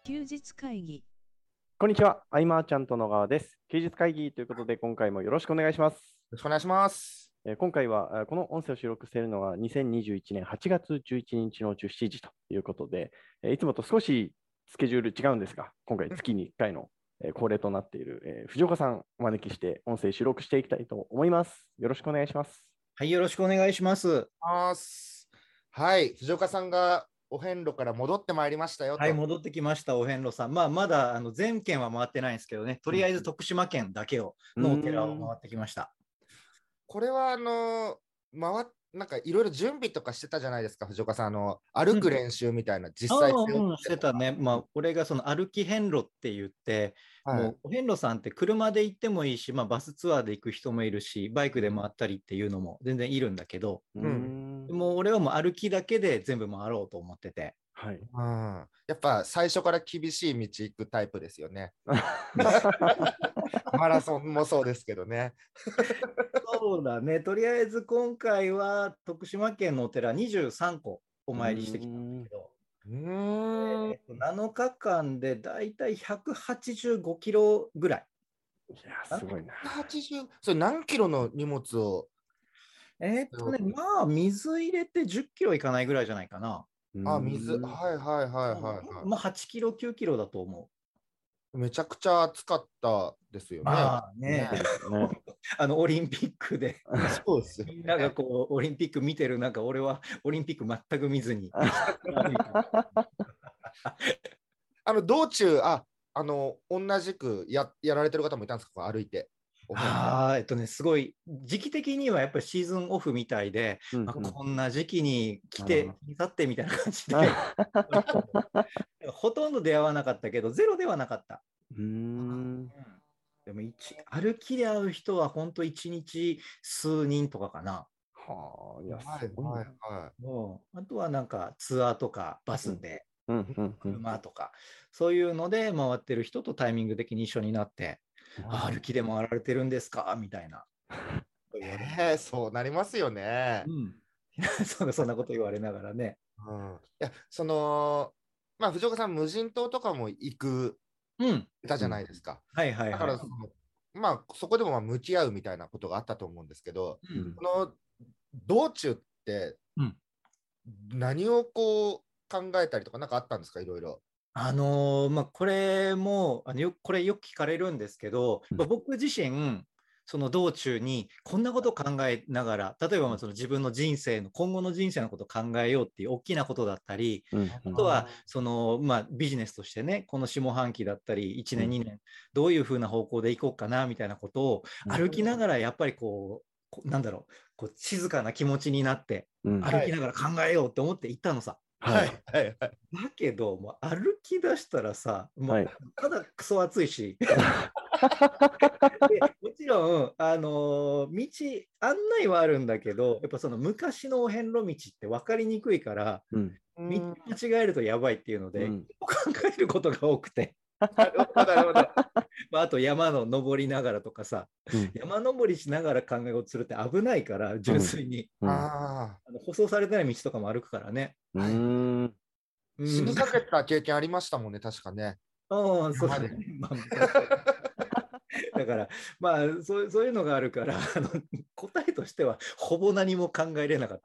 休日会議。 こんにちは。アイマーちゃんと野川です。休日会議ということで、今回もよろしくお願いします。 よろしくお願いします。 今回は、この音声を収録しているのは2021年8月11日の17時ということで、いつもと少しスケジュール違うんですが、今回月に1回の恒例となっている、藤岡さんをお招きして音声収録していきたいと思います。よろしくお願いします。 はい、よろしくお願いします。 はい、藤岡さんがお遍路から戻ってまいりましたよと。 はい、戻ってきました、お遍路さん。まだ全県は回ってないんですけどね、とりあえず徳島県だけのお寺を回ってきました。 これはなんかいろいろ準備とかしてたじゃないですか、藤岡さん。歩く練習みたいな、実際してたね。俺がその歩き遍路って言って、もうお遍路さんって車で行ってもいいし、バスツアーで行く人もいるし、バイクで回ったりっていうのも全然いるんだけど、もう俺はもう歩きだけで全部回ろうと思ってて。 はい、 やっぱ最初から厳しい道行くタイプですよね。マラソンもそうですけどね。 そうだね。とりあえず今回は徳島県のお寺23個お参りしてきたんだけど、7日間でだいたい185キロぐらい。 いや、すごいな。 180、それ何キロの荷物を？ 水入れて10キロいかないぐらいじゃないかな。 水。はいはいはいはい。 8キロ、9キロだと思う。めちゃくちゃ暑かったですよね。 オリンピックで。 そうですよね。 みんながこう、オリンピック見てる中、俺はオリンピック全く見ずに。 道中、同じくやられてる方もいたんですか、歩いて。 すごい、時期的にはやっぱりシーズンオフみたいで、こんな時期に来て、去ってみたいな感じで、ほとんど出会わなかったけど、ゼロではなかった。でも歩きで会う人は本当1日数人とかかな。あとはなんかツアーとかバスで、車とか、そういうので回ってる人とタイミング的に一緒になって、歩きで回られてるんですかみたいな。 そうなりますよね。 そんなこと言われながらね。 いや、藤岡さん、無人島とかも行くたじゃないですか。だからそこでも向き合うみたいなことがあったと思うんですけど、この道中って何を考えたりとかなんかあったんですか、いろいろ。 これもこれよく聞かれるんですけど、僕自身その道中にこんなことを考えながら、例えばその自分の人生の今後の人生のことを考えようっていう大きなことだったり、あとはビジネスとしてね、この下半期だったり1年2年どういうふうな方向でいこうかなみたいなことを歩きながらやっぱり静かな気持ちになって歩きながら考えようって思って行ったのさ。だけど、歩き出したらさ、ただクソ暑いしでもちろん、道案内はあるんだけど、やっぱその昔のお遍路道って分かりにくいから、道間違えるとやばいっていうので、考えることが多くて。あと山の登りながらとかさ、山登りしながら考え事するって危ないから、純粋に。舗装されてない道とかも歩くからね。 死にかけた経験ありましたもんね、確かね。 そうだね。だからそういうのがあるから答えとしてはほぼ何も考えれなかった。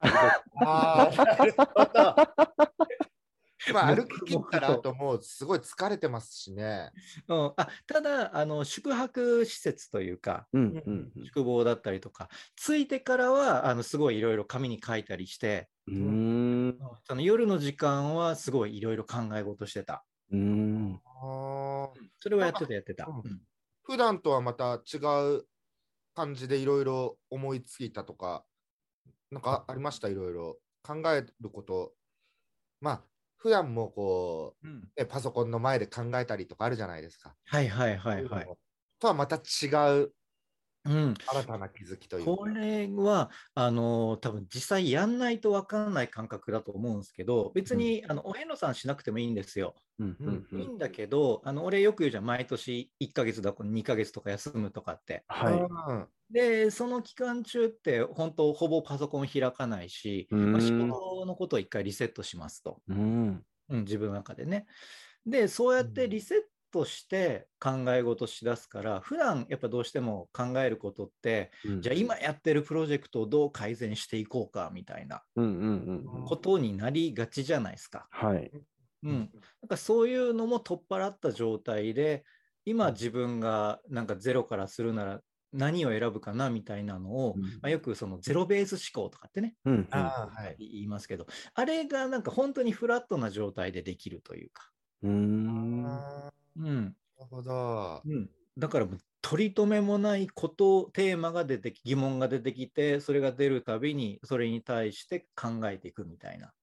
歩き切ったらあともうすごい疲れてますしね。 ただ宿泊施設というか、宿坊だったりとか着いてからはすごいいろいろ紙に書いたりして、夜の時間はすごいいろいろ考え事してた。それはやってた。 普段とはまた違う感じでいろいろ思いついたとか、なんかありました？いろいろ考えること。普段もパソコンの前で考えたりとかあるじゃないですか。とはまた違う新たな気づきというか。 これは多分実際やんないと分からない感覚だと思うんですけど、別にお遍路さんしなくてもいいんですよ。いいんだけど、俺よく言うじゃん、毎年1ヶ月だと2ヶ月とか休むとかって。で、その期間中って本当ほぼパソコン開かないし、仕事のことを一回リセットしますと。自分の中でね。 で、そうやってリセットして考え事しだすから、普段やっぱどうしても考えることって、じゃあ今やってるプロジェクトをどう改善していこうかみたいなことになりがちじゃないですか。 はい。 なんかそういうのも取っ払った状態で、今自分がなんかゼロからするなら何を選ぶかなみたいなのを、よくそのゼロベース思考とかってね、言いますけど、あれがなんか本当にフラットな状態でできるというか。 なるほど。 だからもう取り留めもないことテーマが出てき疑問が出てきて、それが出るたびにそれに対して考えていくみたいな。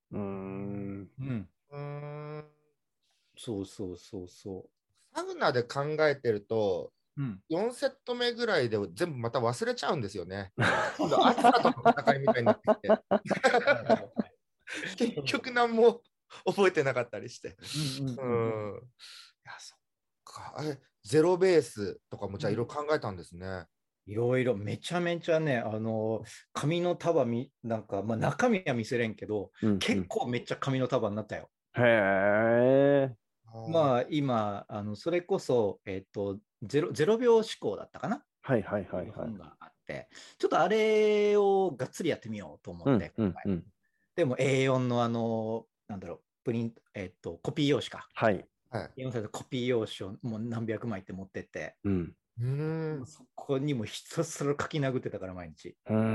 そうそうそうそう。 サウナで考えてると、4セット目ぐらいで全部また忘れちゃうんですよね。今度暑さとの戦いみたいになってきて。結局何も覚えてなかったりして。いや、そっか。ゼロベースとかもじゃあいろいろ考えたんですね。 いろいろめちゃめちゃね、紙の束なんか、まあ、中身は見せれんけど、結構めっちゃ紙の束になったよ。 へえ。 まあ今それこそ、ゼロ秒思考だったかな。 はいはいはいはい。 本があって、ちょっとあれをがっつりやってみようと思って、でも A4 のなんだろう、プリント、コピー用紙か。 はい。 4歳のコピー用紙をもう何百枚って持ってって、そこにもひたすら書き殴ってたから毎日。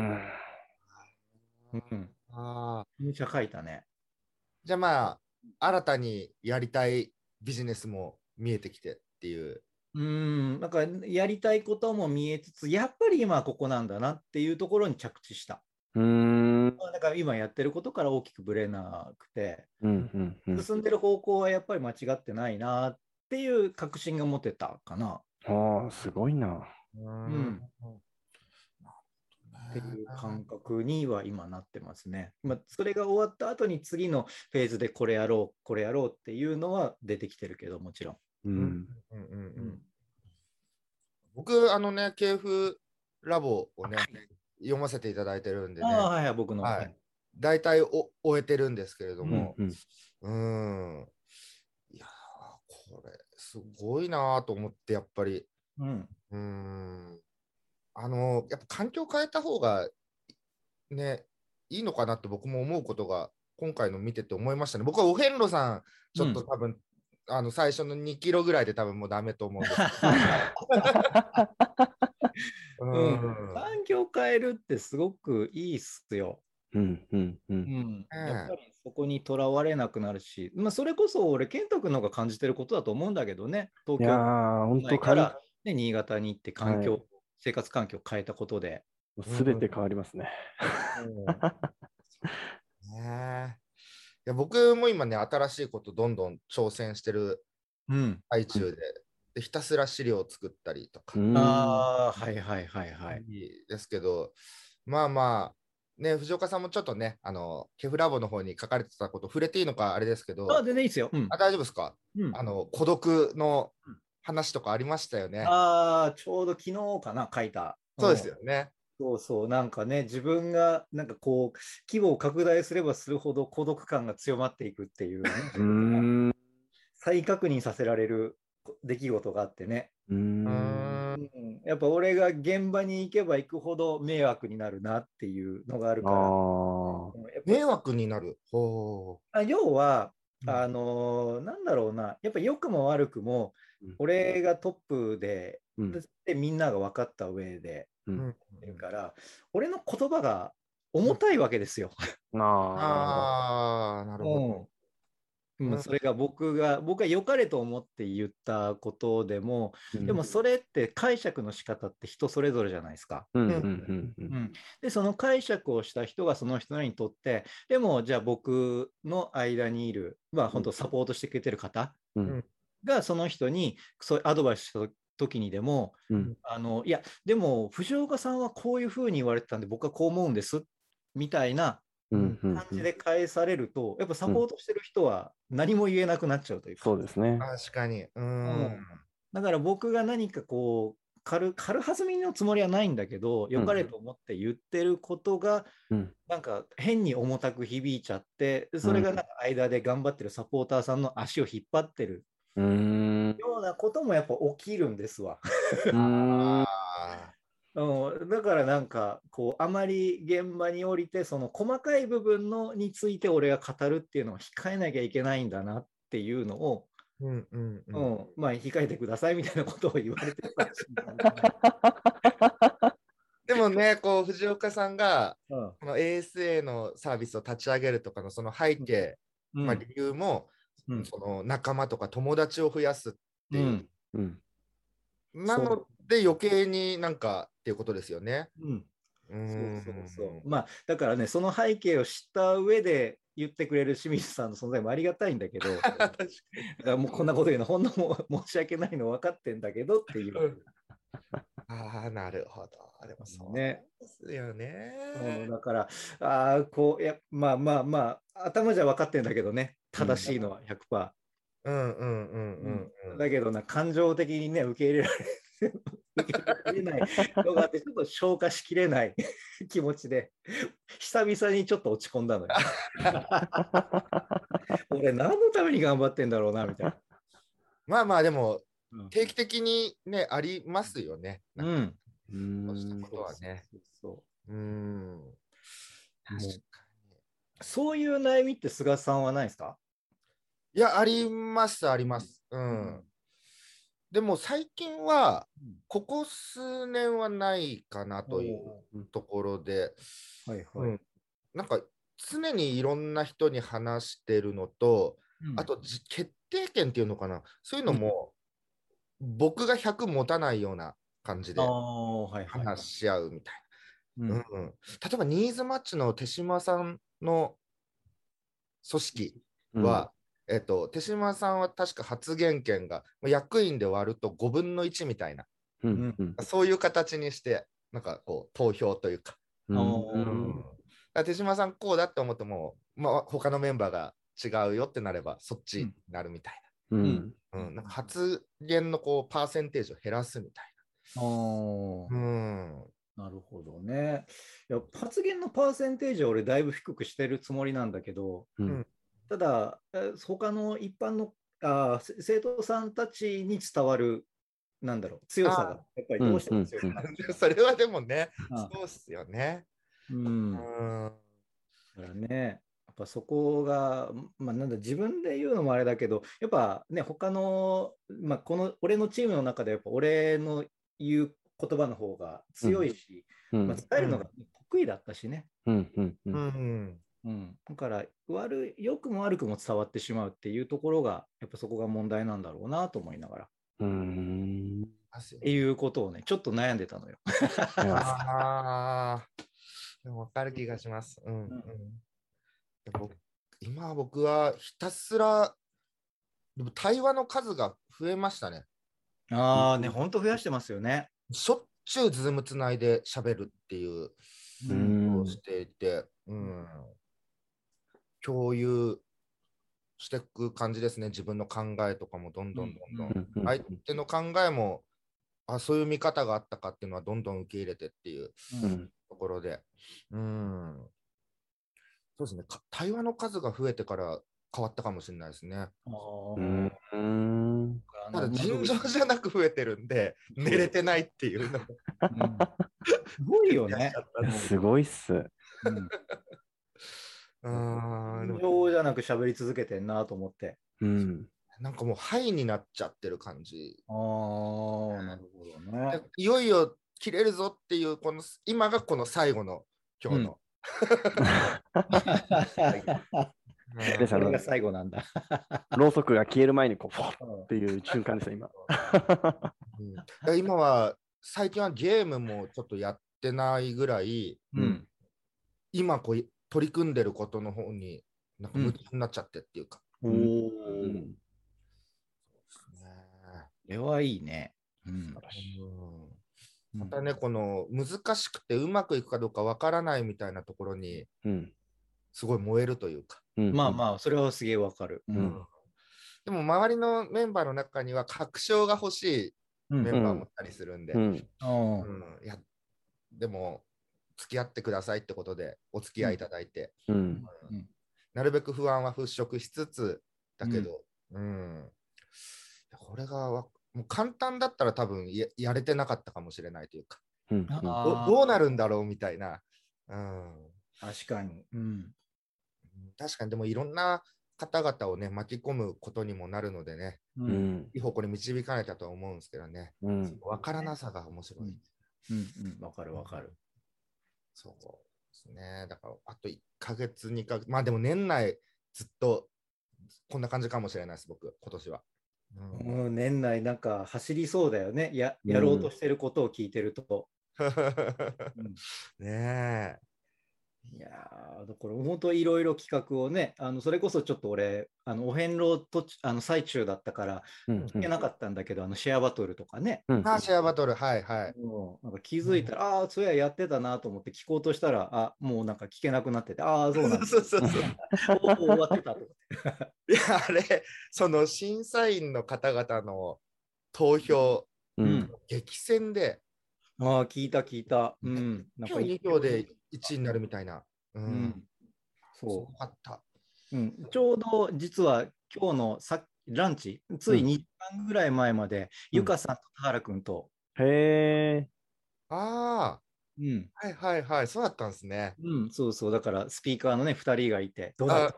めちゃ書いたね。 じゃあまあ、新たにやりたいビジネスも見えてきてっていう。 なんかやりたいことも見えつつ、やっぱり今はここなんだなっていうところに着地した。だから今やってることから大きくぶれなくて、進んでる方向はやっぱり間違ってないなっていう確信が持てたかな。 ああ、すごいな。 っていう感覚には今なってますね。それが終わった後に次のフェーズでこれやろう、これやろうっていうのは出てきてるけど、もちろん。 僕、系譜ラボをね、読ませていただいてるんでね。 僕の。 大体終えてるんですけれども、いやこれ、すごいなと思って、やっぱり。やっぱ環境変えた方がね、いいのかなって僕も思うことが今回の見てて思いましたね。僕はお遍路さん、ちょっと多分、最初の2キロぐらいで多分もうダメと思うんです環境変えるってすごくいいっすよ。やっぱりそこにとらわれなくなるし、それこそ俺、健太君の方が感じてることだと思うんだけどね、東京から、ね、新潟に行って生活環境を変えたことで。 すべて変わりますね。 いや僕も今ね、新しいことどんどん挑戦してる最中で、ひたすら資料を作ったりとか。 はいはいはいはい。 ですけど、まあまあ、ね、藤岡さんもちょっとね、ケフラボの方に書かれてたこと触れていいのかあれですけど、 全然いいですよ。 大丈夫ですか？孤独の話とかありましたよね。 ちょうど昨日かな、書いた。 そうですよね。 そうそう、なんかね、自分がなんかこう、規模を拡大すればするほど孤独感が強まっていくっていう、ね、再確認させられる出来事があってね。やっぱ俺が現場に行けば行くほど迷惑になるなっていうのがあるから。 迷惑になる。 要は、なんだろうな、やっぱ良くも悪くも、俺がトップで、みんなが分かった上で、から、俺の言葉が重たいわけですよ。 なるほど。それが僕が良かれと思って言ったことでも、でもそれって解釈の仕方って人それぞれじゃないですか。で、その解釈をした人がその人にとって、でもじゃあ僕の間にいる、本当サポートしてくれてる方がその人にそういうアドバイスした時にでも、いや、でも藤岡さんはこういうふうに言われてたんで僕はこう思うんですみたいな感じで返されると、やっぱサポートしてる人は何も言えなくなっちゃうというか。 そうですね。 確かに。 だから僕が何かこう、軽はずみのつもりはないんだけど、良かれと思って言ってることが、なんか変に重たく響いちゃって、それがなんか間で頑張ってるサポーターさんの足を引っ張ってるうーん。 ようなこともやっぱ起きるんですわ。 あだからなんかこうあまり現場に降りてその細かい部分のについて俺が語るっていうのを控えなきゃいけないんだなっていうのを、 ーうんうんうんまあ控えてくださいみたいなことを言われてたらしいんだよね。 でもね、こう藤岡さんがうんこの ASA のサービスを立ち上げるとかのその背景、 うんまあ、理由も、 うんその仲間とか友達を増やすっていう、 うんうん。 なので余計になんかっていうことですよね。 うんうーそうそうそん。 う。まあだからねその背景を知った上で言ってくれる清水さんの存在もありがたいんだけど、 確かだからもうこんなこと言うのほんのも申し訳ないの分かってんだけどっていに。 うああ、なるほど。でもそうね。 ですよね。 だからこうまあまあまあ頭じゃ分かってんだけどね正しいのは100%、 うんうんうんうんうん。 だけどな感情的にね受け入れられ受け入れないのがあってちょっと消化しきれない気持ちで久々にちょっと落ち込んだのよ。俺何のために頑張ってんだろうなみたいな。 まあまあでもうん定期的にねありますよね。なんかうんそうしたことはね。 そううん。確かもうに。 そういう悩みって菅さんはないですか？ いや、ありますあります。うん。でも最近はここ数年はないかなというところで、 はいはい。 うん、なんか常にいろんな人に話してるのと、あと決定権っていうのかな、そういうのも僕が100持たないような感じではいはい。 話し合うみたいな。 うん例えばニーズマッチの手島さんの組織は、手島さんは確か発言権が役員で割ると5分の1みたいな、そういう形にして、なんかこう投票というか、だから手島さんこうだって思っても、まあ、他のメンバーが違うよってなればそっちになるみたいな。なんか発言のこうパーセンテージを減らすみたいな。 なるほどね。いや発言のパーセンテージは俺だいぶ低くしてるつもりなんだけど、ただ他の一般の生徒さんたちに伝わるなんだろう強さがやっぱりどうしても強くなる。 それはでもね、そうっすよね。 だからね、やっぱそこが、まあ、なんだ自分で言うのもあれだけど、やっぱね、他の、まあ、この俺のチームの中で、やっぱ俺の言う言葉の方が強いし、まあ、伝えるのが得意だったしね。だから良くも悪くも伝わってしまうっていうところが、やっぱそこが問題なんだろうなと思いながら。っていうことをね、ちょっと悩んでたのよ。 でも分かる気がします。今僕はひたすらでも対話の数が増えましたね。 ね、本当増やしてますよね。 しょっちゅうズームつないで喋るっていうのをしていて、共有していく感じですね。自分の考えとかもどんどん相手の考えもそういう見方があったかっていうのはどんどん受け入れてっていうところで、そうですね。対話の数が増えてから変わったかもしれないですね。ただ尋常じゃなく増えてるんで、寝れてないっていうの。 すごいよね。 すごいっす。 尋常じゃなく喋り続けてんなと思って。 なんかもうハイになっちゃってる感じ。 なるほどね。 いよいよ切れるぞっていうこの今がこの最後の今日の。 それが最後なんだ。 ろうそくが消える前にこうフォッっていう瞬間です今。 今は最近はゲームもちょっとやってないぐらい、今こう取り組んでることの方になんか夢中になっちゃってっていうか。 これはいいね。 またね、この難しくてうまくいくかどうかわからないみたいなところに、すごい燃えるというか。 まあまあ、それはすげえわかる。 でも周りのメンバーの中には確証が欲しいメンバーもいたりするんで、でも付き合ってくださいってことでお付き合いいただいて、なるべく不安は払拭しつつだけど、 これがもう簡単だったら多分やれてなかったかもしれないというか、 うんどうなるんだろうみたいな。 確かに。 確かに、でもいろんな方々をね、巻き込むことにもなるのでね、いい方向に導かなきゃとは思うんですけどね。わからなさが面白い。 わかるわかる。 そうですね。だから、あと1ヶ月、2ヶ月、まあでも年内ずっとこんな感じかもしれないです、僕、今年は。 年内なんか走りそうだよね。やろうとしてることを聞いてると。 ねえ。 いやー、だから本当いろいろ企画をね、それこそちょっと俺、お遍路最中だったから聞けなかったんだけど、シェアバトルとかね。 シェアバトル、はいはい。 なんか気づいたら、そうやってたなと思って聞こうとしたら、もうなんか聞けなくなってて、そうなんだ。 そう終わってたと思って。 いや、あれ、その審査員の方々の投票、激戦で、 聞いた。 今日2票で1位になるみたいな。 そう。 かった。 ちょうど実は今日のランチ、つい2時間ぐらい前まで、ゆかさんと田原君と。 へー。 はいはいはい、そうだったんですね。 そう、だからスピーカーのね、2人がいて、どうだった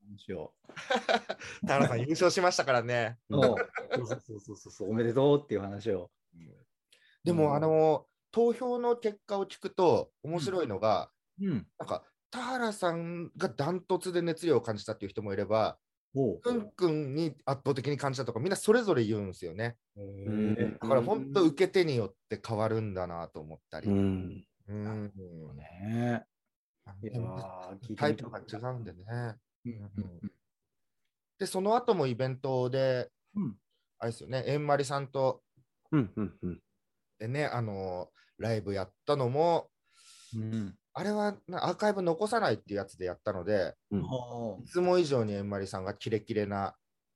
田原さん優勝しましたからね。 そう、おめでとうっていう話を。 でも、投票の結果を聞くと面白いのが、なんか田原さんがダントツで熱量を感じたっていう人もいれば、くんくんに圧倒的に感じたとか、みんなそれぞれ言うんですよね。だから本当受け手によって変わるんだなと思ったり。タイプが違うんでね。で、その後もイベントで、あれですよね、えんまりさんと、でね、ライブやったのも、あれはアーカイブ残さないっていうやつでやったので、いつも以上にえんまりさんがキレキレな、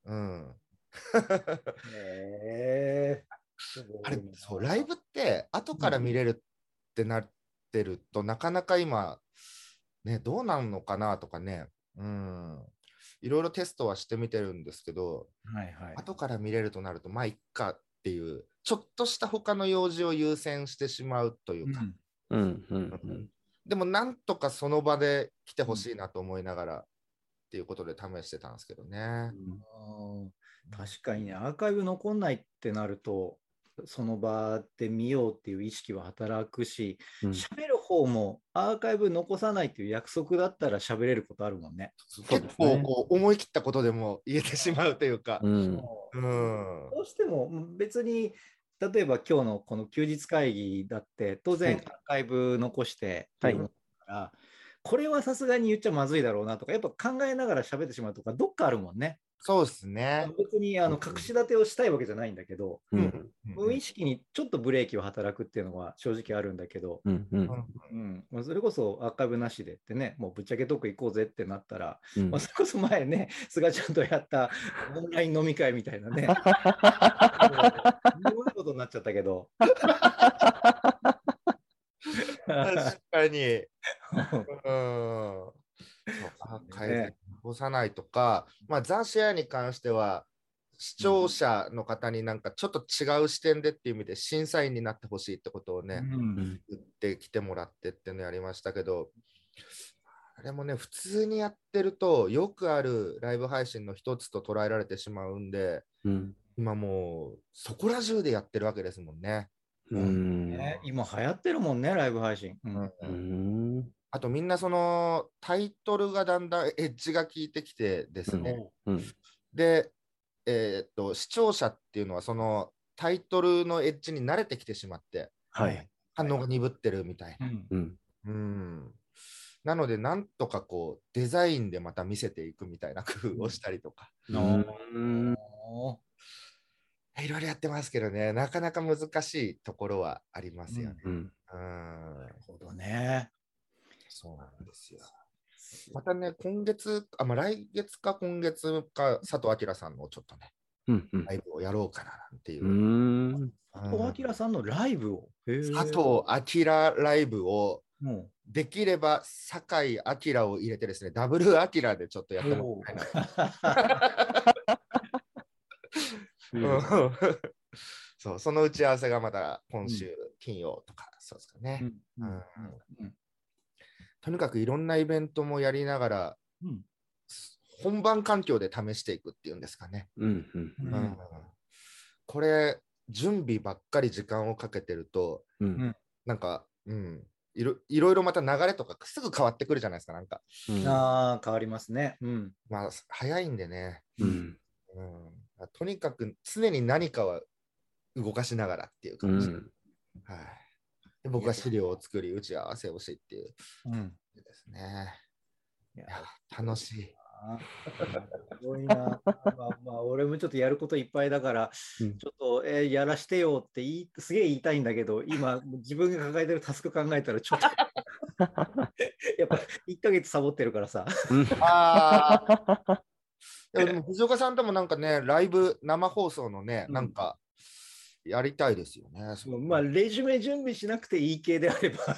あれ、そう、ライブって後から見れるってなってると、なかなか今、ね、どうなんのかなとかね、いろいろテストはしてみてるんですけど、後から見れるとなると、まあ、いっかっていう、ちょっとした他の用事を優先してしまうというか、でも、なんとかその場で来てほしいなと思いながらっていうことで試してたんですけどね。 確かにね、アーカイブ残んないってなると、その場で見ようっていう意識は働くし、喋る方もアーカイブ残さないっていう約束だったら喋れることあるもんね。 結構こう思い切ったことでも言えてしまうというか。どうしても別に、例えば今日のこの休日会議だって、当然アーカイブ残してっていうものだから、これはさすがに言っちゃまずいだろうなとか、やっぱ考えながら喋ってしまうとか、どっかあるもんね。 そうですね。 別に隠し立てをしたいわけじゃないんだけど、無意識にちょっとブレーキを働くっていうのは正直あるんだけど、それこそアーカイブなしでってね、もうぶっちゃけトーク行こうぜってなったら、それこそ前ね、菅ちゃんとやったオンライン飲み会みたいなね、すごいことになっちゃったけど。 確かに。アーカイブ残さないとか、ザ・シェアに関しては、視聴者の方になんかちょっと違う視点でっていう意味で審査員になってほしいってことをね、言ってきてもらってっていうのやりましたけど、あれもね、普通にやってるとよくあるライブ配信の一つと捉えられてしまうんで、今もうそこら中でやってるわけですもんね。 今流行ってるもんね、ライブ配信。 あとみんなそのタイトルがだんだんエッジが効いてきてですね。で、視聴者っていうのはそのタイトルのエッジに慣れてきてしまって、反応が鈍ってるみたいな。なので、なんとかこうデザインでまた見せていくみたいな工夫をしたりとか。いろいろやってますけどね、なかなか難しいところはありますよね。 なるほどね。 そうなんですよ。またね、来月か今月か、佐藤明さんのちょっとね、ライブをやろうかななんていう。 佐藤明さんのライブを佐藤明ライブを、できれば酒井明を入れてですね、ダブル明でちょっとやってもらいたいな。 うんそう、その打ち合わせがまた今週金曜とか、そうですかね。とにかくいろんなイベントもやりながら、本番環境で試していくっていうんですかね。これ、準備ばっかり時間をかけてると、なんか、いろいろまた流れとかすぐ変わってくるじゃないですか、なんか。 ああ、変わりますね。 まあ、早いんでね。とにかく常に何かは動かしながらっていう感じ。で僕は資料を作り、打ち合わせをしっていうですね。いや、楽しい。 すごいな。俺もちょっとやることいっぱいだから、ちょっと、やらしてよってすげえ言いたいんだけど、今、自分が抱えてるタスク考えたら、ちょっとやっぱ1ヶ月サボってるからさ。 でも藤岡さんともなんかね、ライブ、生放送のね、なんか、やりたいですよね。 まあ、レジュメ準備しなくていい系であれば、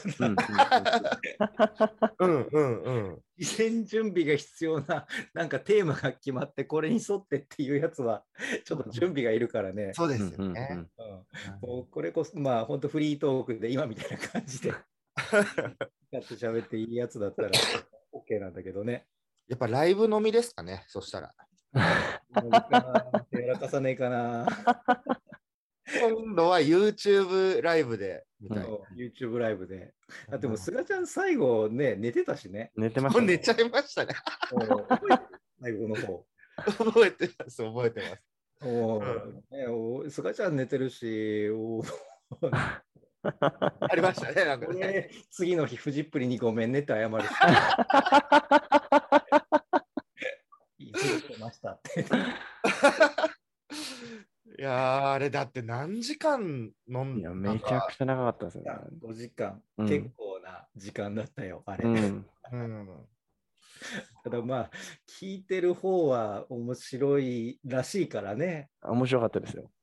事前準備が必要な、なんかテーマが決まって、これに沿ってっていうやつは、ちょっと準備がいるからね。 そうですよね。 これこそ、まあ、本当フリートークで今みたいな感じで、やって喋っていいやつだったら OK なんだけどね。 やっぱライブのみですかね、そしたら。 やらかさねえかな。 今度は YouTube ライブでみたいな。 YouTube ライブで。だってもう、菅ちゃん最後ね、寝てたしね。 寝てました。 寝ちゃいましたね。 最後の方。 覚えてます。 菅ちゃん寝てるし、 ありましたね、なんかね。 次の日、フジップリにごめんねって謝るし。いつましたって。 いやあれだって何時間飲んだか。 めちゃくちゃ長かったですね。 5時間、結構な時間だったよ、あれ。ただまあ、聞いてる方は面白いらしいからね。 面白かったですよ。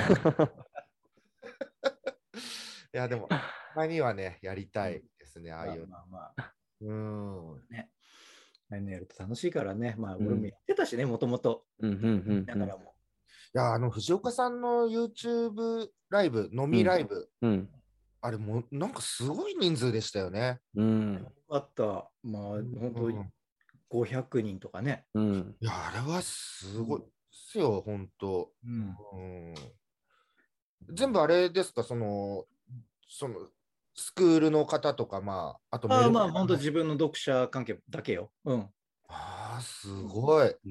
いや、でも、前にはね、やりたいですね、ああいう。 ね。ああいうのやると楽しいからね。まあ、俺もやってたしね、もともと。だからもう。 いや、藤岡さんの YouTube ライブ、飲みライブ、あれもなんかすごい人数でしたよね。 あった。まあ、本当に500人とかね。 いや、あれはすごいですよ、本当。全部あれですか、そのスクールの方とか、まあ、あとまあ、本当自分の読者関係だけよ。 すごい。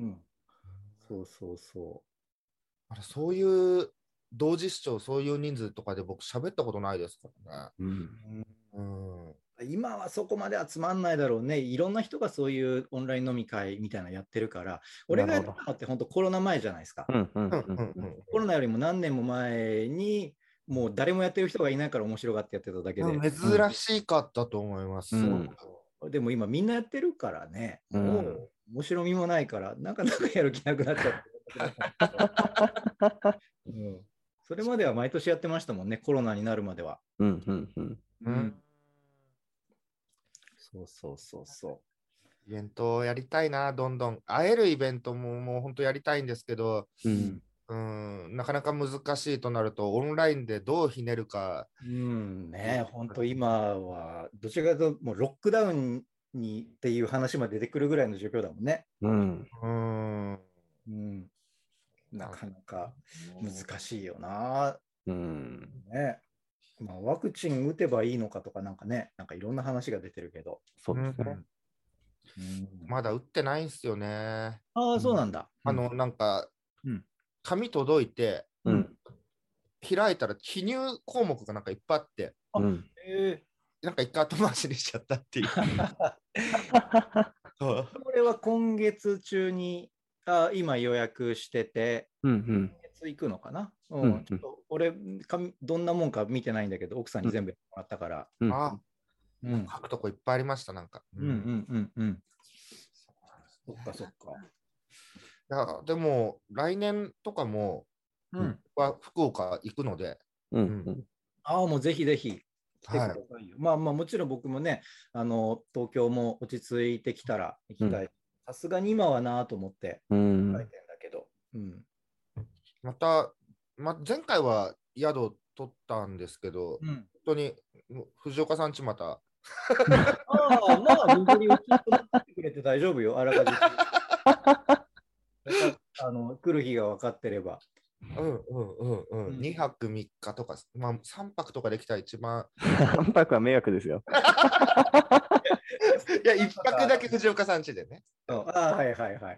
そういう同時視聴、そういう人数とかで僕喋ったことないですからね。 今はそこまで集まんないだろうね。いろんな人がそういうオンライン飲み会みたいなのやってるから、俺がやったのって本当コロナ前じゃないですか。コロナよりも何年も前に、もう誰もやってる人がいないから面白がってやってただけで。 珍しかったと思います。 でも今みんなやってるからね、もう面白みもないから、なかなかやる気なくなっちゃって。それまでは毎年やってましたもんね、コロナになるまでは。そう。 イベントをやりたいな、どんどん。会えるイベントももう本当やりたいんですけど、なかなか難しいとなると、オンラインでどうひねるか。 本当今は、どちらかというと、もうロックダウンにっていう話まで出てくるぐらいの状況だもんね。なかなか難しいよな。まあ、ワクチン打てばいいのかとかなんかね、なんかいろんな話が出てるけど。 そうですね。 まだ打ってないんですよね。 そうなんだ。 なんか、紙届いて、開いたら記入項目がなんかいっぱいあって、なんか一回後回しにしちゃったっていう。 これは今月中に今予約してて、今月行くのかな。ちょっと俺どんなもんか見てないんだけど、奥さんに全部もらったから。 書くとこいっぱいありました、なんか。 そっかそっか。 いやでも来年とかも、は福岡行くので。 もうぜひぜひ来てくださいよ。まあもちろん僕もね、東京も落ち着いてきたら行きたい。さすがに今はなと思って書いてんだけど。 また、前回は宿取ったんですけど、本当に藤岡さんちまた。 ああ、まあ、本当にうち泊まってくれて大丈夫よ、あらかじめ。来る日が分かってれば。 2泊3日とか、3泊とかできたら一番。 3泊は迷惑ですよ。 いや、1泊だけ藤岡さんちでね。 はいはいはい。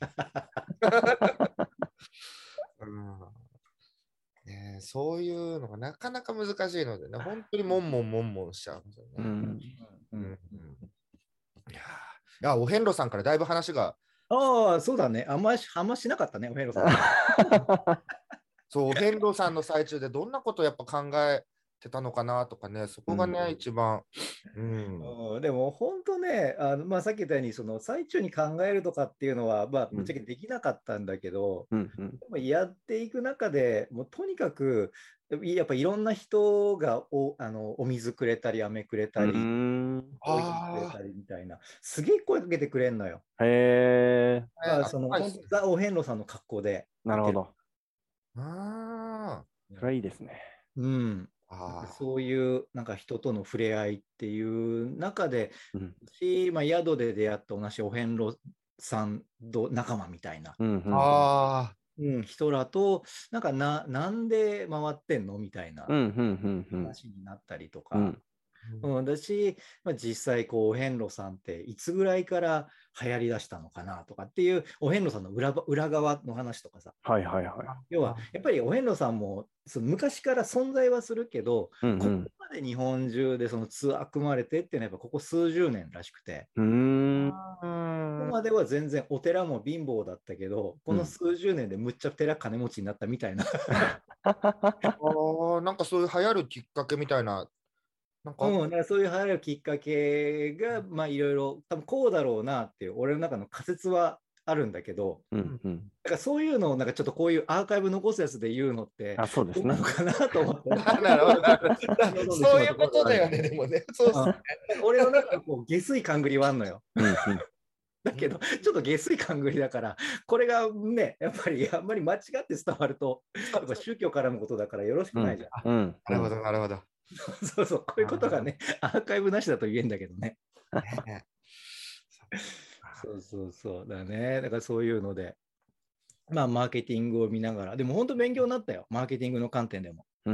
そういうのがなかなか難しいのでね、本当にもんもんしちゃうんですよね。いや、お遍路さんからだいぶ話が。 ああ、そうだね。あんましなかったね、お遍路さん。 そう、お遍路さんの最中でどんなことをやっぱ考えてたのかなとかね、そこがね、一番。 でも本当ね、さっき言ったように、その最中に考えるとかっていうのは、ぶっちゃけできなかったんだけど、でもやっていく中でもうとにかく、やっぱいろんな人がお水くれたり、飴くれたり、コーヒーくれたりみたいな、すげえ声かけてくれんのよ。 へえ。 その本当ザ・お遍路さんの格好で。 なるほど。 それはいいですね。 そういうなんか人との触れ合いっていう中で、宿で出会った同じお遍路さん仲間みたいな、人らとなんで回ってんのみたいな話になったりとか。だし、実際お遍路さんっていつぐらいから流行りだしたのかなとかっていうお遍路さんの裏側の話とかさ。要はやっぱりお遍路さんも昔から存在はするけど、ここまで日本中でそのツアー組まれてっていうのはやっぱここ数十年らしくて、ここまでは全然お寺も貧乏だったけど、この数十年でむっちゃ寺金持ちになったみたいな。 なんかそういう流行るきっかけみたいな。 そういう流行るきっかけが、いろいろ多分こうだろうなっていう俺の中の仮説はあるんだけど、だからそういうのをちょっとこういうアーカイブ残すやつで言うのってそうですね。 どうなのかなと思って。 なるほど。そういうことだよね、でもね。 俺の中で下水勘繰りはあんのよ。だけど、ちょっと下水勘繰りだから、これがね、やっぱりあんまり間違って伝わると、やっぱ宗教からのことだからよろしくないじゃん。 なるほど、なるほど。 そう、こういうことがね、アーカイブなしだと言えんだけどね。そうだね。だからそういうので、マーケティングを見ながら、でも本当勉強になったよ、マーケティングの観点でも。ち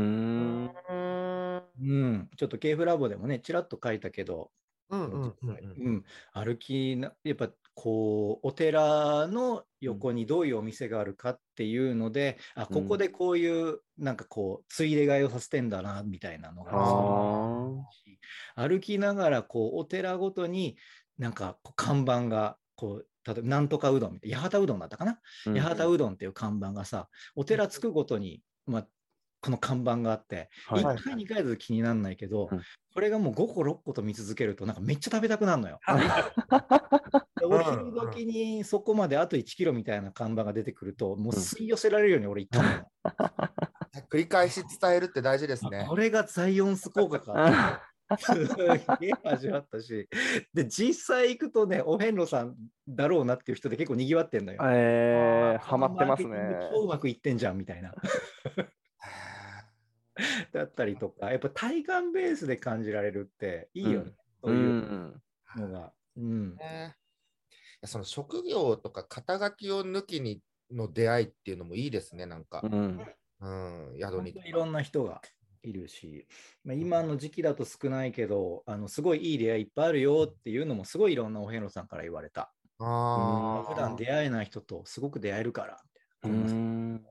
ょっとケーフラボでもね、ちらっと書いたけど、歩きやっぱお寺の横にどういうお店があるかっていうので、ここでこういうついで買いをさせてんだなみたいなのが歩きながらお寺ごとに看板が例えばなんとかうどんみたいな、八幡うどんだったかな、八幡うどんっていう看板がさ、お寺着くごとにこの看板があって、1回2回ずつ気にならないけど、これがもう5個6個と見続けるとめっちゃ食べたくなるのよ。お昼時にそこまであと1キロみたいな看板が出てくると、もう吸い寄せられるように俺言ったもん。 繰り返し伝えるって大事ですね。 これがザイオンス効果か。すげえ味わったし、で実際行くとね、お遍路さんだろうなっていう人で結構にぎわってんのよ。 ハマってますね。 超うまくいってんじゃんみたいな。だったりとか、やっぱ体感ベースで感じられるっていいよね。そういうのが。 その職業とか肩書きを抜きにの出会いっていうのもいいですね、なんか。宿に。 いろんな人がいるし、今の時期だと少ないけど、すごいいい出会いいっぱいあるよっていうのもすごいいろんなお遍路さんから言われた。普段出会えない人とすごく出会えるからみたいな。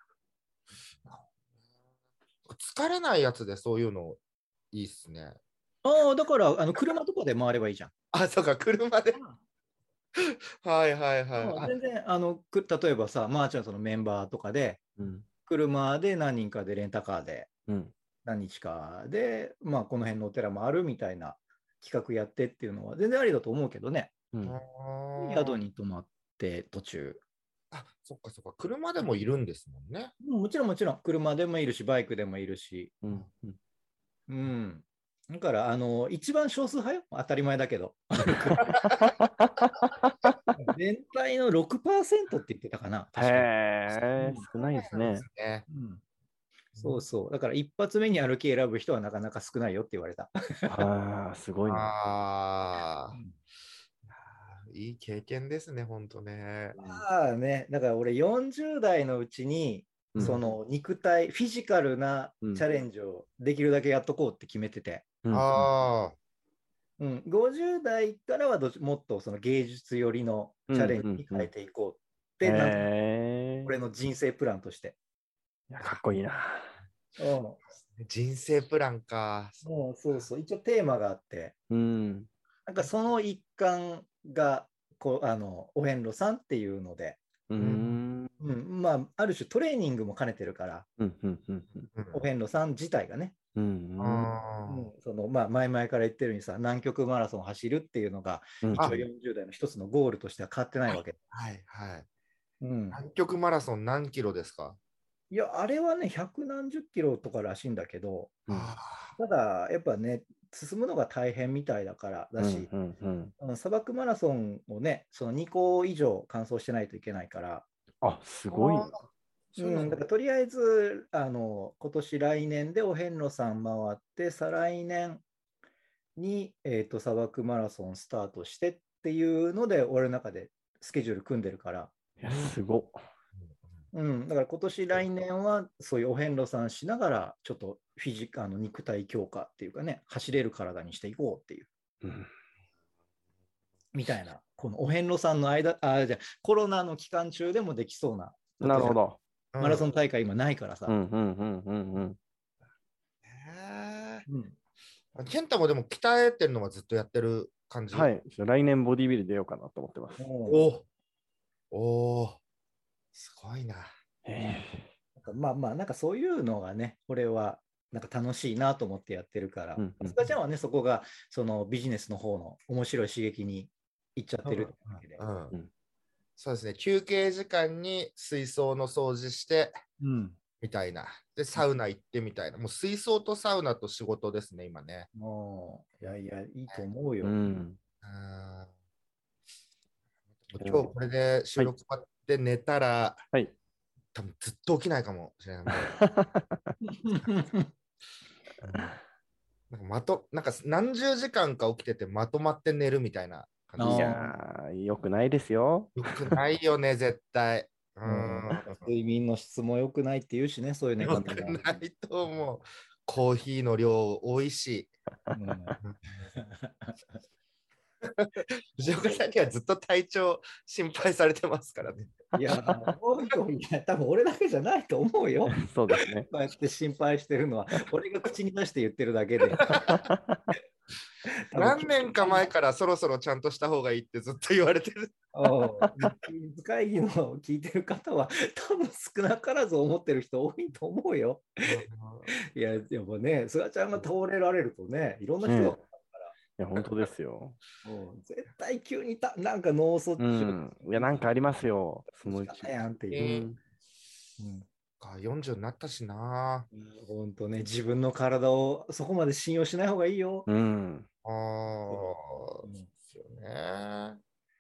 疲れないやつでそういうのいいっすね。 だから車とかで回ればいいじゃん。 そうか、車で。はいはいはい。 全然例えばさ、マーチャンそのメンバーとかで、車で何人かでレンタカーで、何日かで、この辺のお寺もあるみたいな企画やってっていうのは全然ありだと思うけどね。宿に泊まって途中。 そっかそっか。車でもいるんですもんね。 もちろん。車でもいるし、バイクでもいるし。だから一番少数派よ。当たり前だけど。 全体の 6% って言ってたかな、確かに。 へえ、少ないですね。 ね。 そうそう。だから一発目に歩き選ぶ人はなかなか少ないよって言われた。 ああ、すごいな。 ああ、いい経験ですね、本当ね。 まあね、だから俺40代のうちに、 うんその肉体、フィジカルなチャレンジをできるだけやっとこうって決めてて、 うんああ、 50代からはもっとその芸術寄りのチャレンジに変えていこうって、なんとなくへえ。 俺の人生プランとして。 いや、かっこいいな。 人生プランか。 そうそう、一応テーマがあって、 うん。 なんかその一環がお遍路さんっていうので、まあ、ある種トレーニングも兼ねてるから、お遍路さん自体がね、前々から言ってるようにさ、南極マラソンを走るっていうのが、一応40代の一つのゴールとしては変わってないわけ。 はいはい。南極マラソン何キロですか？ いや、あれはね、百何十キロとからしいんだけど、ただ、やっぱね、進むのが大変みたいだからだし、砂漠マラソンをね、その2個以上完走してないといけないから、 あ、すごいな。 だからとりあえず、今年来年でお遍路さん回って、再来年に、砂漠マラソンスタートしてっていうので、俺の中でスケジュール組んでるから。 いや、すごっ。 だから今年来年はそういうお遍路さんしながら、ちょっとフィジカルの肉体強化っていうかね、走れる体にしていこうっていう。みたいな、このお遍路さんの間、じゃコロナの期間中でもできそうな。 なるほど。 マラソン大会今ないからさ。 健太もでも鍛えてるのはずっとやってる感じ？ はい。来年ボディビル出ようかなと思ってます。 おー、すごいな。 なんかそういうのがね、これはなんか楽しいなと思ってやってるから、スカちゃんはね、そこがそのビジネスの方の面白い刺激に行っちゃってるってわけで。 そうですね、休憩時間に水槽の掃除して、みたいな。で、サウナ行ってみたいな。もう水槽とサウナと仕事ですね、今ね。 いやいや、いいと思うよ。 今日これで収録終わって寝たら、多分ずっと起きないかもしれない。なんか何十時間か起きててまとまって寝るみたいな感じ。 いやー、よくないですよ。 よくないよね、絶対。 睡眠の質も良くないって言うしね、そういう寝方が。 良くないと思う。コーヒーの量多いし。藤岡さんにはずっと体調心配されてますからね。 いや、多分俺だけじゃないと思うよ。 そうですね。 こうやって心配してるのは、俺が口に出して言ってるだけで。 何年か前からそろそろちゃんとした方がいいってずっと言われてる。 会議の聞いてる方は、多分少なからず思ってる人多いと思うよ。いや、でもね、すがちゃんが倒れられるとね、いろんな人が。 いや、本当ですよ。 絶対急になんか脳卒中。 いや、なんかありますよ。そのうち。 40になったしな。 本当ね、自分の体をそこまで信用しない方がいいよ。 ですよね。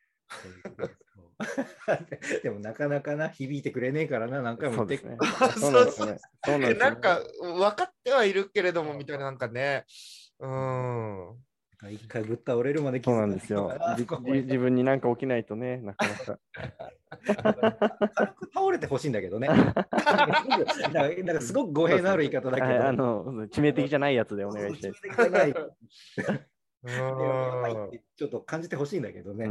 でもなかなかな、響いてくれねえからな、何回も言ってくる。 なんか分かってはいるけれども、みたいな、なんかね。 一回ぶっ倒れるまでそうなんですよ。自分になんか起きないとね、なかなか。 軽く倒れてほしいんだけどね。なんかすごく語弊のある言い方だけど。 致命的じゃないやつでお願いして。 致命的じゃない。ちょっと感じてほしいんだけどね。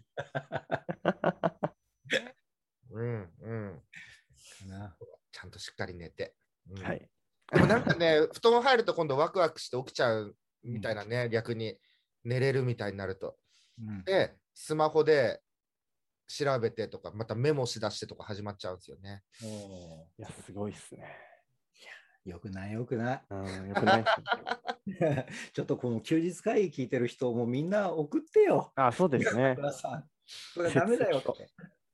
ちゃんとしっかり寝て。 はい。 でもなんかね、布団入ると今度ワクワクして起きちゃうみたいなね、逆に寝れるみたいになると。で、スマホで調べてとか、またメモしだしてとか始まっちゃうんですよね。 いや、すごいっすね。 よくない、よくない。 よくないっす。ちょっとこの休日会議聞いてる人もみんな送ってよ。 そうですね。 これダメだよって。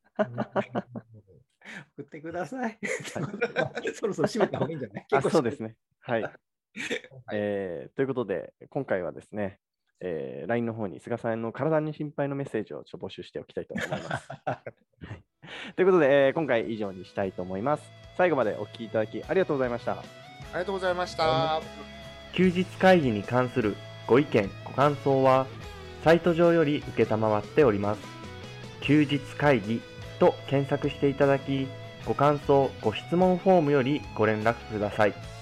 送ってください。そろそろ締めた方がいいんじゃない？ そうですね。はい。ということで、今回はですね、 LINE の方に菅さんの体に心配のメッセージを募集しておきたいと思います。はい、ということで、今回以上にしたいと思います。最後までお聞きいただきありがとうございました。 ありがとうございました。 休日会議に関するご意見、ご感想は、サイト上より承っております。休日会議と検索していただき、ご感想、ご質問フォームよりご連絡ください。